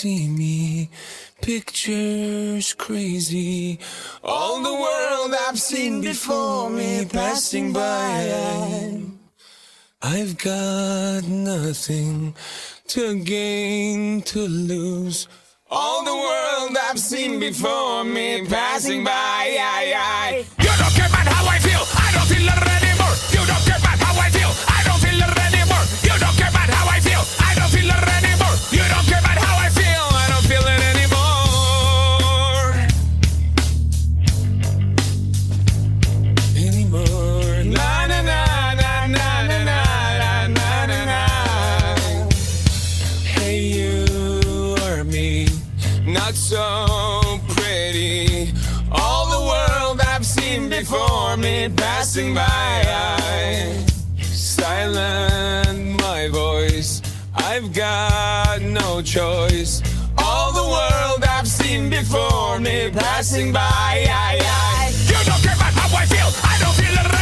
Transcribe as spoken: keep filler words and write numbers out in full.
see me. Pictures crazy. All the world I've seen before me passing by. I've got nothing to gain, to lose. All the world I've seen before me passing by. You don't care about how I feel. I don't feel it anymore. You don't care about how I feel. I don't feel it anymore. You don't care about how I feel. I don't feel it anymore. You don't care about how I feel. I don't feel it anymore. Anymore. Na na na na na na na na na na. Hey, you or me, not so pretty. All the world I've seen before me passing by. Silent my voice, I've got no choice. All the world I've seen before me passing by. You don't care about how I feel. I don't feel it